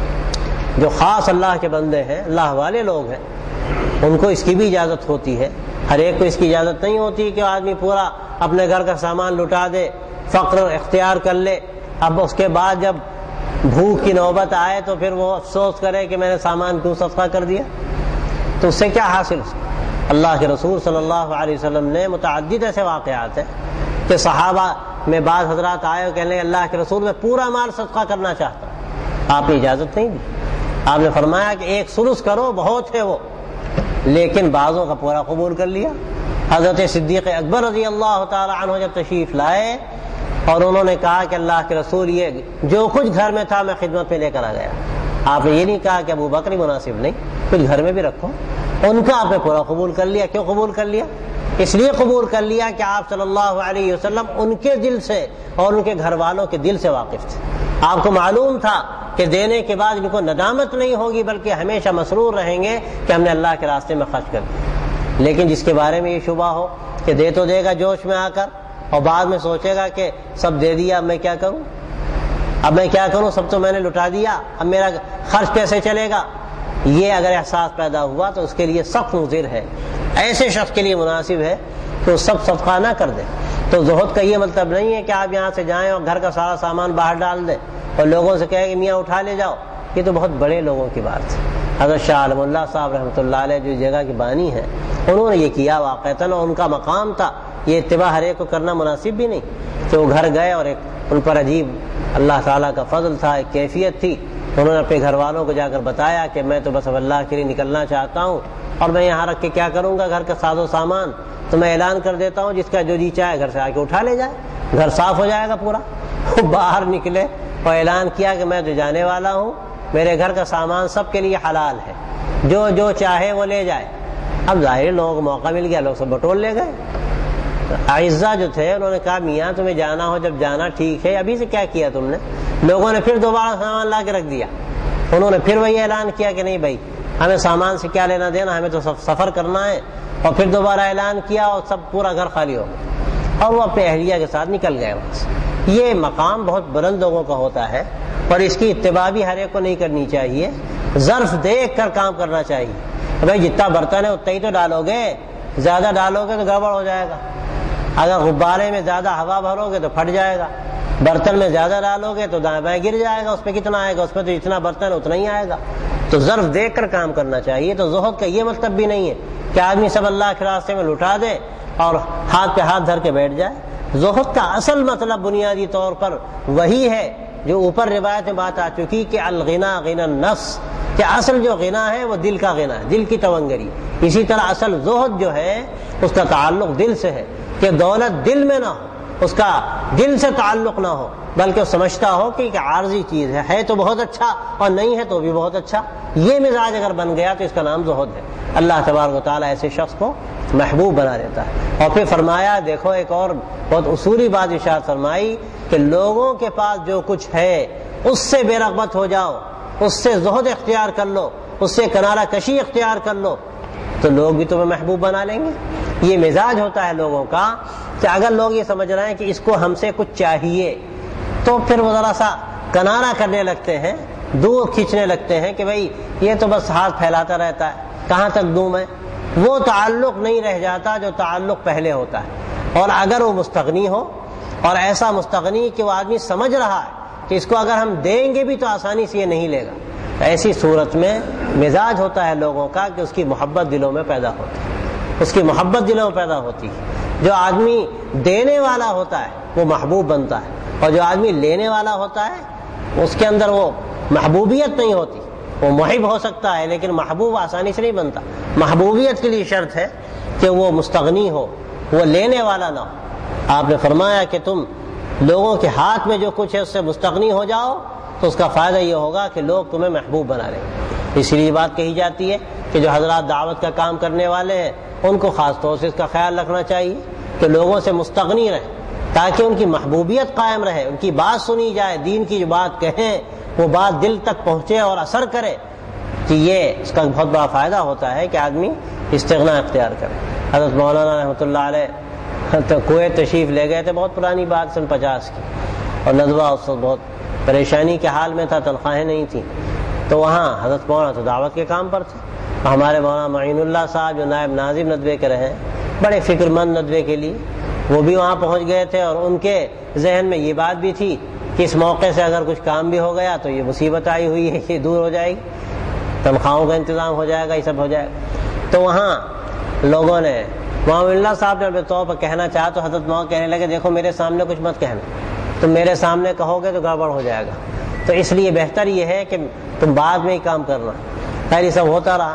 جو خاص اللہ کے بندے ہیں، اللہ والے لوگ ہیں، ان کو اس کی بھی اجازت ہوتی ہے، ہر ایک کو اس کی اجازت نہیں ہوتی کہ آدمی پورا اپنے گھر کا سامان لٹا دے، فقر اختیار کر لے، اب اس کے بعد جب بھوک کی نوبت آئے تو پھر وہ افسوس کرے کہ میں نے سامان کیوں صدقہ کر دیا، تو اس سے کیا حاصل؟ اللہ کے رسول صلی اللہ علیہ وسلم نے متعدد ایسے واقعات ہیں کہ صحابہ میں بعض حضرات آئے اور کہنے اللہ کے رسول میں پورا مال صدقہ کرنا چاہتا ہوں، آپ نے اجازت نہیں دی، آپ نے فرمایا کہ ایک ثلث کرو، بہت ہے وہ، لیکن بعضوں کا پورا قبول کر لیا۔ حضرت صدیق اکبر رضی اللہ تعالی عنہ جب تشریف لائے اور انہوں نے کہا کہ اللہ کے رسول یہ جو کچھ گھر میں تھا میں خدمت میں لے کر آ گیا، آپ نے یہ نہیں کہا کہ ابو بکر مناسب نہیں، کچھ گھر میں بھی رکھو، ان کا آپ نے پورا قبول کر لیا۔ کیوں قبول کر لیا؟ اس لیے قبول کر لیا کہ آپ صلی اللہ علیہ وسلم ان کے دل سے اور ان کے گھر والوں کے دل سے واقف تھے، آپ کو معلوم تھا کہ دینے کے بعد ان کو ندامت نہیں ہوگی بلکہ ہمیشہ مسرور رہیں گے کہ ہم نے اللہ کے راستے میں خرچ کر دیا۔ لیکن جس کے بارے میں یہ شبہ ہو کہ دے تو دے گا جوش میں آ کر اور بعد میں سوچے گا کہ سب دے دیا، اب میں کیا کروں، اب میں کیا کروں، سب تو میں نے لٹا دیا، اب میرا خرچ کیسے چلے گا، یہ اگر احساس پیدا ہوا تو اس کے لیے سخت مضر ہے۔ ایسے شخص کے لیے مناسب ہے کہ وہ سب صدقہ نہ کر دے۔ تو زہد کا یہ مطلب نہیں ہے کہ آپ یہاں سے جائیں اور گھر کا سارا سامان باہر ڈال دیں اور لوگوں سے کہیں کہ میاں اٹھا لے جاؤ، یہ تو بہت بڑے لوگوں کی بات ہے۔ حضرت شاہ عالم اللہ صاحب رحمۃ اللہ علیہ جو جگہ کی بانی ہے انہوں نے یہ کیا واقعتاً، اور ان کا مقام تھا، یہ اتباع ہر ایک کو کرنا مناسب بھی نہیں کہ وہ گھر گئے اور ایک ان پر عجیب اللہ تعالیٰ کا فضل تھا، ایک کیفیت تھی، انہوں نے اپنے گھر والوں کو جا کر بتایا کہ میں تو بس اب اللہ کے لیے نکلنا چاہتا ہوں اور میں یہاں رکھ کے کیا کروں گا گھر کا ساز و سامان، تو میں اعلان کر دیتا ہوں، جس کا جو جی چاہے گھر سے آ کے اٹھا لے جائے، گھر صاف ہو جائے گا پورا۔ باہر نکلے اور اعلان کیا کہ میں تو جانے والا ہوں، میرے گھر کا سامان سب کے لیے حلال ہے، جو جو چاہے وہ لے جائے۔ اب ظاہر لوگوں کو موقع مل گیا، لوگ سب بٹول لے گئے۔ اعزا جو تھے انہوں نے کہا میاں تمہیں جانا ہو جب جانا ٹھیک ہے، ابھی سے کیا کیا تم نے؟ لوگوں نے پھر دوبارہ سامان لا کے رکھ دیا۔ انہوں نے پھر وہی اعلان کیا کہ نہیں بھائی ہمیں سامان سے کیا لینا دینا، ہمیں تو سفر کرنا ہے، اور پھر دوبارہ اعلان کیا اور سب پورا گھر خالی ہو گیا، اور وہ اپنے اہلیہ کے ساتھ نکل گئے وہاں سے۔ یہ مقام بہت بلند لوگوں کا ہوتا ہے، اور اس کی اتباع بھی ہر ایک کو نہیں کرنی چاہیے، ظرف دیکھ کر کام کرنا چاہیے۔ بھائی جتنا برتن ہے اتنا ہی تو ڈالو گے، زیادہ ڈالو گے تو گڑبڑ ہو جائے گا۔ اگر غبارے میں زیادہ ہوا بھرو گے تو پھٹ جائے گا، برتن میں زیادہ ڈالو گے تو دائیں بائیں گر جائے گا، اس پہ کتنا آئے گا، اس پہ تو جتنا برتن اتنا ہی آئے گا۔ تو ظرف دیکھ کر کام کرنا چاہیے۔ تو زہد کا یہ مطلب بھی نہیں ہے کہ آدمی سب اللہ کے راستے میں لٹا دے اور ہاتھ پہ ہاتھ دھر کے بیٹھ جائے۔ زہد کا اصل مطلب بنیادی طور پر وہی ہے جو اوپر روایت میں بات آ چکی کہ الغنا غنا النفس، کہ اصل جو غنا ہے وہ دل کا غنا ہے، دل کی تونگری۔ اسی طرح اصل زہد جو ہے اس کا تعلق دل سے ہے، کہ دولت دل میں نہ ہو، اس کا دل سے تعلق نہ ہو، بلکہ وہ سمجھتا ہو کہ عارضی چیز ہے تو بہت اچھا اور نہیں ہے تو بھی بہت اچھا۔ یہ مزاج اگر بن گیا تو اس کا نام زہد ہے۔ اللہ تبارک و تعالیٰ ایسے شخص کو محبوب بنا دیتا ہے۔ اور پھر فرمایا، دیکھو ایک اور بہت اصولی بات ارشاد فرمائی کہ لوگوں کے پاس جو کچھ ہے اس سے بے رغبت ہو جاؤ، اس سے زہد اختیار کر لو، اس سے کنارہ کشی اختیار کر لو، تو لوگ بھی تمہیں محبوب بنا لیں گے۔ یہ مزاج ہوتا ہے لوگوں کا کہ اگر لوگ یہ سمجھ رہے ہیں کہ اس کو ہم سے کچھ چاہیے تو پھر وہ ذرا سا کنارہ کرنے لگتے ہیں، دور کھینچنے لگتے ہیں کہ بھائی یہ تو بس ہاتھ پھیلاتا رہتا ہے، کہاں تک دوں میں۔ وہ تعلق نہیں رہ جاتا جو تعلق پہلے ہوتا ہے۔ اور اگر وہ مستغنی ہو، اور ایسا مستغنی کہ وہ آدمی سمجھ رہا ہے کہ اس کو اگر ہم دیں گے بھی تو آسانی سے یہ نہیں لے گا، ایسی صورت میں مزاج ہوتا ہے لوگوں کا کہ اس کی محبت دلوں میں پیدا ہوتی ہے، اس کی محبت دلوں میں پیدا ہوتی ہے۔ جو آدمی دینے والا ہوتا ہے وہ محبوب بنتا ہے، اور جو آدمی لینے والا ہوتا ہے اس کے اندر وہ محبوبیت نہیں ہوتی۔ وہ محب ہو سکتا ہے لیکن محبوب آسانی سے نہیں بنتا۔ محبوبیت کے لیے شرط ہے کہ وہ مستغنی ہو، وہ لینے والا نہ ہو۔ آپ نے فرمایا کہ تم لوگوں کے ہاتھ میں جو کچھ ہے اس سے مستغنی ہو جاؤ تو اس کا فائدہ یہ ہوگا کہ لوگ تمہیں محبوب بنا لیں گے۔ اس لیے بات کہی جاتی ہے کہ جو حضرات دعوت کا کام کرنے والے ہیں ان کو خاص طور سے اس کا خیال رکھنا چاہیے کہ لوگوں سے مستغنی رہیں، تاکہ ان کی محبوبیت قائم رہے، ان کی بات سنی جائے، دین کی جو بات کہیں وہ بات دل تک پہنچے اور اثر کرے۔ کہ یہ اس کا بہت بڑا فائدہ ہوتا ہے کہ آدمی استغنا اختیار کرے۔ حضرت مولانا رحمۃ اللہ علیہ تو کویت تشریف لے گئے تھے، بہت پرانی بات، سن 50 کی، اور ندوہ اس وقت بہت پریشانی کے حال میں تھا، تنخواہیں نہیں تھیں، تو وہاں حضرت مولانا تو دعوت کے کام پر تھے۔ ہمارے مولانا معین اللہ صاحب جو نائب ناظم ندوے کے رہے، بڑے فکر مند ندوے کے لیے، وہ بھی وہاں پہنچ گئے تھے، اور ان کے ذہن میں یہ بات بھی تھی کہ اس موقع سے اگر کچھ کام بھی ہو گیا تو یہ مصیبت آئی ہوئی ہے، یہ دور ہو جائے گی، تنخواہوں کا انتظام ہو جائے گا، یہ سب ہو جائے گا۔ تو وہاں لوگوں نے معین اللہ صاحب نے اپنے طور پر کہنا چاہا تو حضرت مولانا کہنے لگے دیکھو میرے سامنے کچھ مت کہنا، تم میرے سامنے کہو گے تو گڑبڑ ہو جائے گا، تو اس لیے بہتر یہ ہے کہ تم بعد میں ہی کام کرنا۔ خیر یہ سب ہوتا رہا۔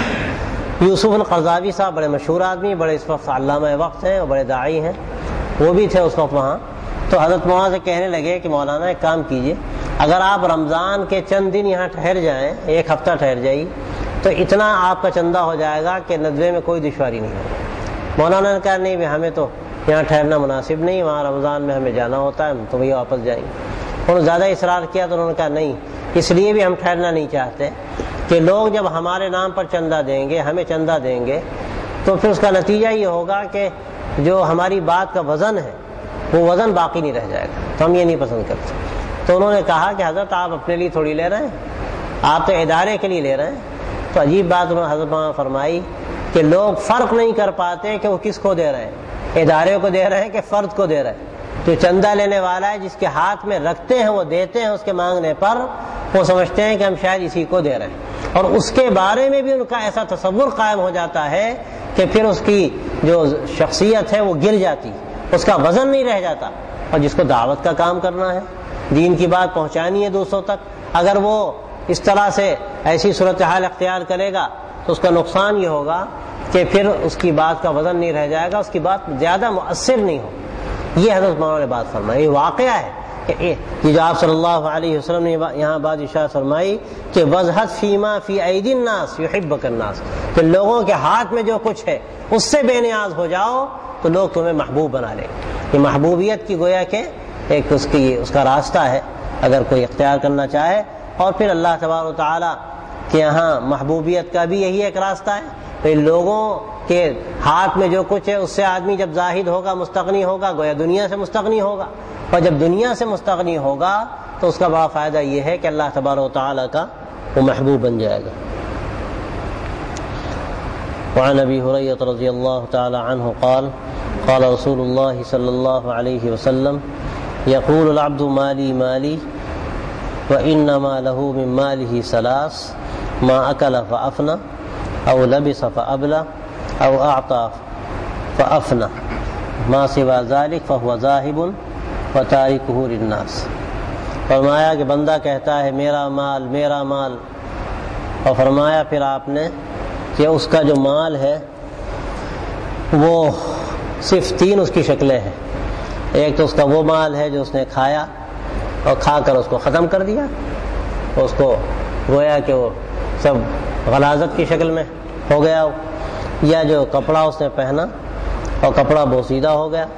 یوسف القرضاوی صاحب بڑے مشہور آدمی، بڑے اس وقت علامہ وقت ہیں اور بڑے داعی ہیں، وہ بھی تھے اس وقت وہاں۔ تو حضرت مولانا سے کہنے لگے کہ مولانا ایک کام کیجئے، اگر آپ رمضان کے چند دن یہاں ٹھہر جائیں، ایک ہفتہ ٹھہر جائیے، تو اتنا آپ کا چندہ ہو جائے گا کہ ندوے میں کوئی دشواری نہیں ہوگی۔ مولانا نے کہا نہیں بھی ہمیں تو یہاں ٹھہرنا مناسب نہیں، وہاں رمضان میں ہمیں جانا ہوتا ہے، ہم تو وہی واپس جائیں گے۔ انہوں نے زیادہ اصرار کیا تو انہوں نے کہا نہیں، اس لیے بھی ہم ٹھہرنا نہیں چاہتے کہ لوگ جب ہمارے نام پر چندہ دیں گے، ہمیں چندہ دیں گے، تو پھر اس کا نتیجہ یہ ہوگا کہ جو ہماری بات کا وزن ہے وہ وزن باقی نہیں رہ جائے گا، تو ہم یہ نہیں پسند کرتے۔ تو انہوں نے کہا کہ حضرت آپ اپنے لیے تھوڑی لے رہے ہیں، آپ تو ادارے کے لیے لے رہے ہیں۔ تو عجیب بات انہوں نے حضرت نے فرمائی کہ لوگ فرق نہیں کر پاتے کہ وہ کس کو دے رہے ہیں، ادارے کو دے رہے ہیں کہ فرد کو دے رہے ہیں۔ جو چندہ لینے والا ہے، جس کے ہاتھ میں رکھتے ہیں وہ دیتے ہیں، اس کے مانگنے پر وہ سمجھتے ہیں کہ ہم شاید اسی کو دے رہے ہیں، اور اس کے بارے میں بھی ان کا ایسا تصور قائم ہو جاتا ہے کہ پھر اس کی جو شخصیت ہے وہ گر جاتی، اس کا وزن نہیں رہ جاتا۔ اور جس کو دعوت کا کام کرنا ہے، دین کی بات پہنچانی ہے دوسروں تک، اگر وہ اس طرح سے ایسی صورتحال اختیار کرے گا تو اس کا نقصان یہ ہوگا کہ پھر اس کی بات کا وزن نہیں رہ جائے گا، اس کی بات زیادہ مؤثر نہیں ہو. یہ حضرت مولانا نے بات فرمائی. یہ واقعہ ہے کہ یہ جو آپ صلی اللہ علیہ وسلم نے یہاں بات ارشاد فرمائی کہ وضحت فیما فی ایدی الناس یحبک الناس، کہ لوگوں کے ہاتھ میں جو کچھ ہے اس سے بے نیاز ہو جاؤ تو لوگ تمہیں محبوب بنا لیں. یہ محبوبیت کی گویا کہ ایک اس کا راستہ ہے اگر کوئی اختیار کرنا چاہے. اور پھر اللہ تبارک و تعالیٰ کے یہاں محبوبیت کا بھی یہی ایک راستہ ہے. تو لوگوں کے ہاتھ میں جو کچھ ہے اس سے آدمی جب زاہد ہوگا، مستغنی ہوگا، گویا دنیا سے مستغنی ہوگا. اور جب دنیا سے مستغنی ہوگا تو اس کا بڑا فائدہ یہ ہے کہ اللہ تبارک و تعالیٰ کا وہ محبوب بن جائے گا. وعن ابی ہریرہ رضی اللہ تعالی عنہ قال قال رسول اللہ صلی اللہ علیہ وسلم یقول العبد مالی مالی وانما له من ماله ثلاث ما اکل فافنى او لبس فابلى او اعطى فافنى ما سوى ذلك فهو ذاهب وتاركه للناس. فرمایا کہ بندہ کہتا ہے میرا مال میرا مال، اور فرمایا پھر آپ نے کہ اس کا جو مال ہے وہ صرف 3 اس کی شکلیں ہیں. ایک تو اس کا وہ مال ہے جو اس نے کھایا اور کھا کر اس کو ختم کر دیا، اس کو گویا کہ وہ سب غلاظت کی شکل میں ہو گیا، یا جو کپڑا اس نے پہنا اور کپڑا بوسیدہ ہو گیا،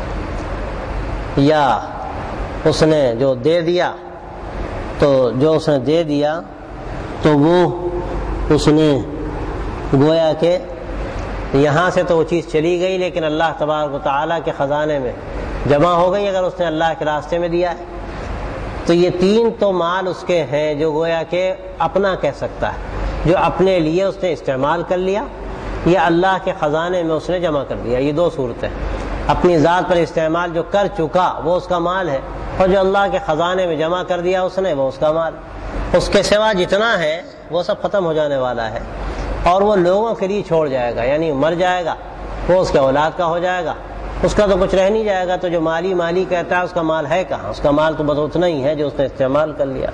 یا اس نے جو دے دیا تو جو اس نے دے دیا تو وہ اس نے گویا کہ یہاں سے تو وہ چیز چلی گئی لیکن اللہ تبارک و تعالیٰ کے خزانے میں جمع ہو گئی اگر اس نے اللہ کے راستے میں دیا ہے. تو یہ 3 تو مال اس کے ہیں جو گویا کہ اپنا کہہ سکتا ہے، جو اپنے لیے اس نے استعمال کر لیا یا اللہ کے خزانے میں اس نے جمع کر دیا. یہ 2 صورتیں، اپنی ذات پر استعمال جو کر چکا وہ اس کا مال ہے، اور جو اللہ کے خزانے میں جمع کر دیا اس نے وہ اس کا مال. اس کے سوا جتنا ہے وہ سب ختم ہو جانے والا ہے اور وہ لوگوں کے لیے چھوڑ جائے گا، یعنی مر جائے گا، وہ اس کے اولاد کا ہو جائے گا، اس کا تو کچھ رہ نہیں جائے گا. تو جو مالی مالی کہتا ہے اس کا مال ہے کہاں؟ اس کا مال تو بس اتنا ہی ہے جو اس نے استعمال کر لیا.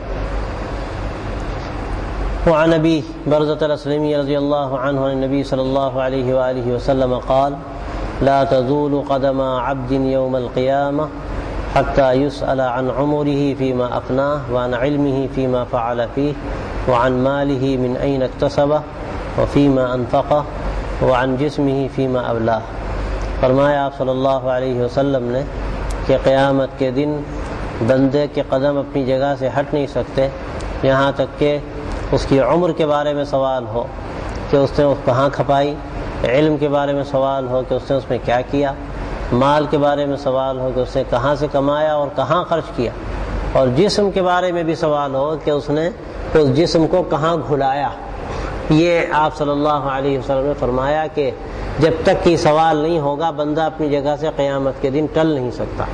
وعن ابی برزۃ الاسلمی رضی اللہ عنہ عن النبی صلی اللہ علیہ وآلہ وسلم قال لا تزول قدم عبد يوم القيامة حتى يسأل عن عمره فيما أفناه وعن علمه فيما فعل فيه وعن ماله من أين اكتسبه وفيما أنفقه وعن جسمه فيما أبلاه. فرمایا آپ صلی اللہ علیہ وسلم نے کہ قیامت کے دن بندے کے قدم اپنی جگہ سے ہٹ نہیں سکتے یہاں تک کہ اس کی عمر کے بارے میں سوال ہو کہ اس نے کہاں کھپائی، علم کے بارے میں سوال ہو کہ اس نے اس میں کیا کیا، مال کے بارے میں سوال ہو کہ اس نے کہاں سے کمایا اور کہاں خرچ کیا، اور جسم کے بارے میں بھی سوال ہو کہ اس نے اس جسم کو کہاں گھلایا. یہ آپ صلی اللہ علیہ وسلم نے فرمایا کہ جب تک کہ سوال نہیں ہوگا بندہ اپنی جگہ سے قیامت کے دن ٹل نہیں سکتا.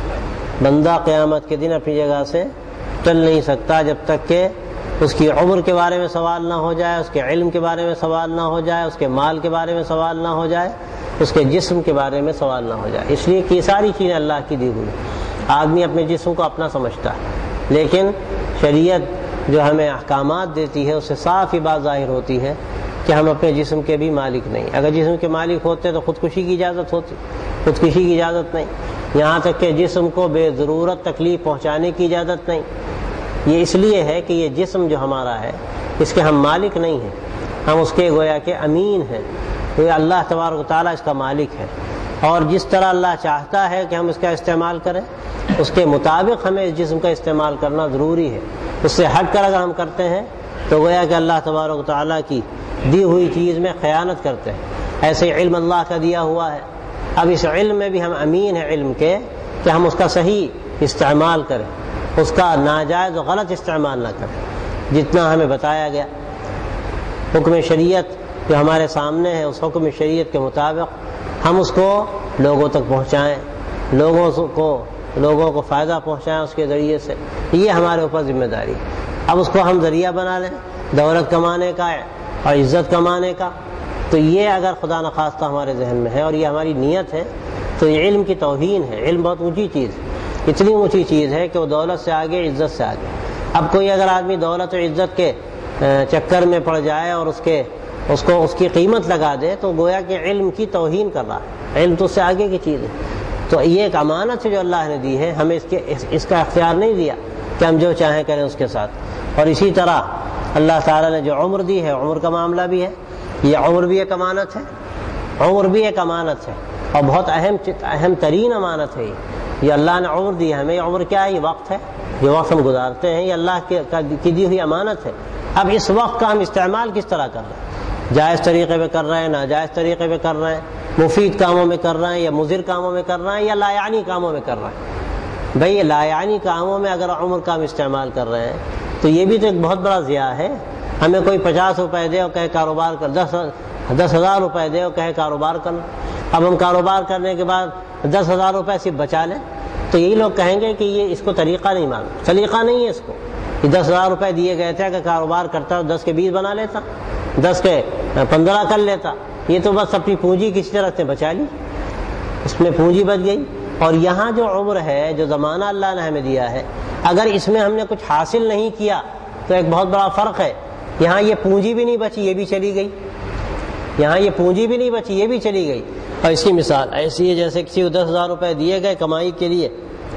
بندہ قیامت کے دن اپنی جگہ سے ٹل نہیں سکتا جب تک کہ اس کی عمر کے بارے میں سوال نہ ہو جائے، اس کے علم کے بارے میں سوال نہ ہو جائے، اس کے مال کے بارے میں سوال نہ ہو جائے، اس کے جسم کے بارے میں سوال نہ ہو جائے. اس لیے کہ یہ ساری چیزیں اللہ کی دی ہوئی. آدمی اپنے جسم کو اپنا سمجھتا ہے لیکن شریعت جو ہمیں احکامات دیتی ہے اس سے صاف ہی بات ظاہر ہوتی ہے کہ ہم اپنے جسم کے بھی مالک نہیں. اگر جسم کے مالک ہوتے تو خودکشی کی اجازت ہوتی، خودکشی کی اجازت نہیں. یہاں تک کہ جسم کو بے ضرورت تکلیف پہنچانے کی اجازت نہیں. یہ اس لیے ہے کہ یہ جسم جو ہمارا ہے اس کے ہم مالک نہیں ہیں، ہم اس کے گویا کہ امین ہیں. گویا اللہ تبارک و تعالیٰ اس کا مالک ہے اور جس طرح اللہ چاہتا ہے کہ ہم اس کا استعمال کریں اس کے مطابق ہمیں اس جسم کا استعمال کرنا ضروری ہے. اس سے ہٹ کر اگر ہم کرتے ہیں تو گویا کہ اللہ تبارک و تعالیٰ کی دی ہوئی چیز میں خیانت کرتے ہیں. ایسے علم اللہ کا دیا ہوا ہے، اب اس علم میں بھی ہم امین ہیں علم کے کہ ہم اس کا صحیح استعمال کریں، اس کا ناجائز و غلط استعمال نہ کریں. جتنا ہمیں بتایا گیا حکم شریعت جو ہمارے سامنے ہے اس حکم شریعت کے مطابق ہم اس کو لوگوں تک پہنچائیں، لوگوں کو فائدہ پہنچائیں اس کے ذریعے سے. یہ ہمارے اوپر ذمہ داری ہے. اب اس کو ہم ذریعہ بنا لیں دولت کمانے کا اور عزت کمانے کا، تو یہ اگر خدا نخواستہ ہمارے ذہن میں ہے اور یہ ہماری نیت ہے تو یہ علم کی توہین ہے. علم بہت اونچی چیز ہے، اتنی اونچی چیز ہے کہ وہ دولت سے آگے عزت سے آگے. اب کوئی اگر آدمی دولت و عزت کے چکر میں پڑ جائے اور اس کے اس کی قیمت لگا دے تو گویا کہ علم کی توہین کر رہا ہے، علم تو اس سے آگے کی چیز ہے۔ تو یہ ایک امانت ہے جو اللہ نے دی ہے، ہمیں اس کا اختیار نہیں دیا کہ ہم جو چاہیں کریں اس کے ساتھ۔ اور اسی طرح اللہ تعالیٰ نے جو عمر دی ہے، عمر کا معاملہ بھی ہے، یہ عمر بھی ایک امانت ہے، عمر بھی ایک امانت ہے اور بہت اہم ترین امانت ہے یہ اللہ نے عمر دی ہے ہمیں۔ یہ عمر کیا ہے؟ یہ وقت ہے، جو وقت ہم گزارتے ہیں، یہ اللہ کی دی ہوئی امانت ہے۔ اب اس وقت کا ہم استعمال کس طرح کر رہے ہیں؟ جائز طریقے پہ کر رہے ہیں، ناجائز طریقے پہ کر رہے ہیں، مفید کاموں میں کر رہے ہیں یا مضر کاموں میں کر رہے ہیں یا لا یعنی کاموں میں کر رہے ہیں؟ بھئی یہ لا یعنی کاموں میں اگر عمر کا ہم استعمال کر رہے ہیں تو یہ بھی تو ایک بہت بڑا ضیاع ہے۔ ہمیں کوئی 50 روپے دے اور کہے کاروبار کر، 10,000 روپے دے اور کہے کاروبار کر، اب ہم کاروبار کرنے کے بعد 10,000 روپے صرف بچا لیں تو یہی لوگ کہیں گے کہ یہ اس کو طریقہ نہیں معلوم، سلیقہ نہیں ہے اس کو۔ یہ 10,000 روپے دیے گئے تھے، اگر کاروبار کرتا 10 کے 20 بنا لیتا، 10 کے 15 کر لیتا، یہ تو بس اپنی پونجی کسی طرح سے بچا لی، اس میں پونجی بچ گئی۔ اور یہاں جو عمر ہے، جو زمانہ اللہ نے ہمیں دیا ہے، اگر اس میں ہم نے کچھ حاصل نہیں کیا تو ایک بہت بڑا فرق ہے۔ یہاں یہ پونجی بھی نہیں بچی، یہ بھی چلی گئی، یہاں یہ پونجی بھی نہیں بچی، یہ بھی چلی گئی۔ اور اس کی مثال ایسی ہے جیسے کسی کو 10,000 روپے دیے گئے کمائی کے لیے،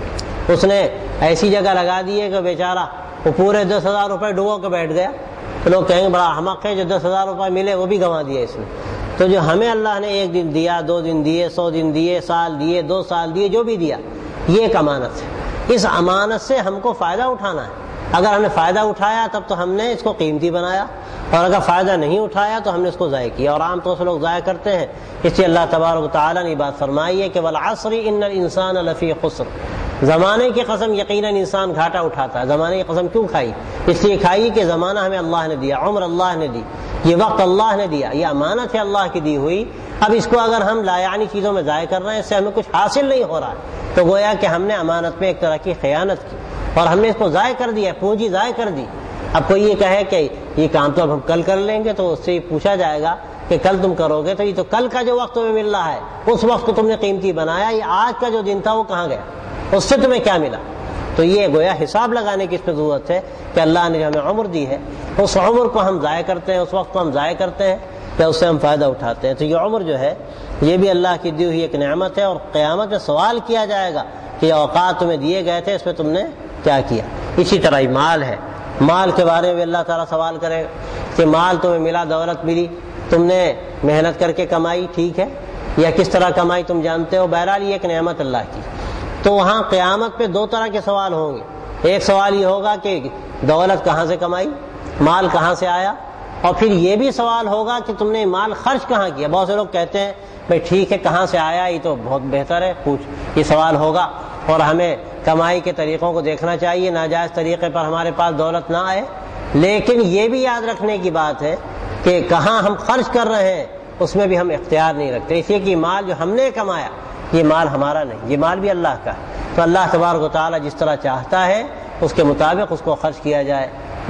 اس نے ایسی جگہ لگا دیے کہ بیچارہ وہ پورے 10,000 روپے ڈبو کے بیٹھ گیا، تو لوگ کہیں گے بڑا احمق ہے، جو 10,000 روپے ملے وہ بھی گنوا دیا اس نے۔ تو جو ہمیں اللہ نے 1 دن دیا، 2 دن دیے، 100 دن دیے، سال دیے، 2 سال دیے، جو بھی دیا، یہ ایک امانت ہے۔ اس امانت سے ہم کو فائدہ اٹھانا ہے۔ اگر ہم نے فائدہ اٹھایا تب تو ہم نے اس کو قیمتی بنایا، اور اگر فائدہ نہیں اٹھایا تو ہم نے اس کو ضائع کیا، اور عام طور سے لوگ ضائع کرتے ہیں۔ اس لیے اللہ تبارک و تعالیٰ نے بات فرمائی ہے کہ والعصر ان الانسان لفی خسر، زمانے کی قسم یقیناً انسان گھاٹا اٹھاتا ہے۔ زمانے کی قسم کیوں کھائی؟ اس لیے کھائی کہ زمانہ ہمیں اللہ نے دیا، عمر اللہ نے دی، یہ وقت اللہ نے دیا، یہ امانت ہے اللہ کی دی ہوئی۔ اب اس کو اگر ہم لا یعنی چیزوں میں ضائع کر رہے ہیں، اس سے ہمیں کچھ حاصل نہیں ہو رہا ہے، تو گویا کہ ہم نے امانت میں ایک طرح کی خیانت کی اور ہم نے اس کو ضائع کر دیا، پونجی ضائع کر دی۔ اب کوئی یہ کہے کہ یہ کام تو اب ہم کل کر لیں گے، تو اس سے پوچھا جائے گا کہ کل تم کرو گے، تو یہ تو کل کا جو وقت تمہیں مل رہا ہے اس وقت کو تم نے قیمتی بنایا، یہ آج کا جو دن تھا وہ کہاں گیا، اس سے تمہیں کیا ملا؟ تو یہ گویا حساب لگانے کی اس پہ ضرورت ہے کہ اللہ نے جو ہمیں عمر دی ہے اس عمر کو ہم ضائع کرتے ہیں، اس وقت کو ہم ضائع کرتے ہیں یا اس سے ہم فائدہ اٹھاتے ہیں۔ تو یہ عمر جو ہے یہ بھی اللہ کی دی ہوئی ایک نعمت ہے، اور قیامت میں سوال کیا جائے گا کہ یہ اوقات تمہیں دیے گئے تھے، اس میں تم نے کیا کیا۔ اسی طرح ہی مال ہے، مال کے بارے میں اللہ تعالیٰ سوال کرے گا کہ مال تمہیں ملا، دولت ملی، تم نے محنت کر کے کمائی، ٹھیک ہے، یا کس طرح کمائی تم جانتے ہو، بہرحال یہ ایک نعمت اللہ کی۔ تو وہاں قیامت پہ 2 طرح کے سوال ہوں گے۔ ایک سوال یہ ہوگا کہ دولت کہاں سے کمائی، مال کہاں سے آیا، اور پھر یہ بھی سوال ہوگا کہ تم نے مال خرچ کہاں کیا۔ بہت سے لوگ کہتے ہیں بھئی ٹھیک ہے کہاں سے آیا یہ تو بہت بہتر ہے، پوچھ، یہ سوال ہوگا، اور ہمیں کمائی کے طریقوں کو دیکھنا چاہیے، ناجائز طریقے پر ہمارے پاس دولت نہ آئے۔ لیکن یہ بھی یاد رکھنے کی بات ہے کہ کہاں ہم خرچ کر رہے ہیں اس میں بھی ہم اختیار نہیں رکھتے، اس لیے کہ مال جو ہم نے کمایا یہ مال ہمارا نہیں، یہ مال بھی اللہ کا ہے۔ تو اللہ تبارک و تعالیٰ جس طرح چاہتا ہے اس کے مطابق اس کو خرچ کیا جائے،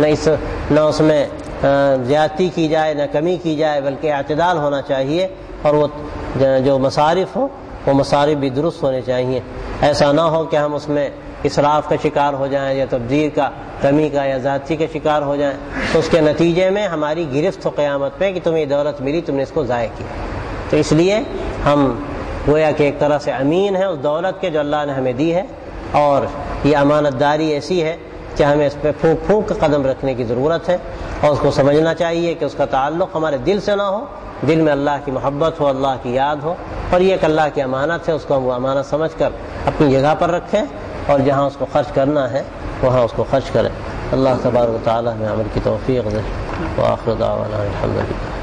نہ اس میں زیادتی کی جائے، نہ کمی کی جائے، بلکہ اعتدال ہونا چاہیے، اور وہ جو مصارف ہوں وہ مصارف بھی درست ہونے چاہیے۔ ایسا نہ ہو کہ ہم اس میں اسراف کا شکار ہو جائیں یا تبذیر کا، کمی کا یا زیادتی کے شکار ہو جائیں، تو اس کے نتیجے میں ہماری گرفت ہو قیامت پہ کہ تمہیں دولت ملی، تم نے اس کو ضائع کیا۔ تو اس لیے ہم گویا کہ ایک طرح سے امین ہیں اس دولت کے جو اللہ نے ہمیں دی ہے، اور یہ امانت داری ایسی ہے کہ ہمیں اس پہ پھونک پھونک کے قدم رکھنے کی ضرورت ہے، اور اس کو سمجھنا چاہیے کہ اس کا تعلق ہمارے دل سے نہ ہو، دل میں اللہ کی محبت ہو، اللہ کی یاد ہو، اور یہ ایک اللہ کی امانت ہے، اس کو ہم وہ امانت سمجھ کر اپنی جگہ پر رکھیں، اور جہاں اس کو خرچ کرنا ہے وہاں اس کو خرچ کریں۔ اللہ تبارک و تعالیٰ ہمیں عمل کی توفیق دے۔ وآخر دعوانا الحمدللہ۔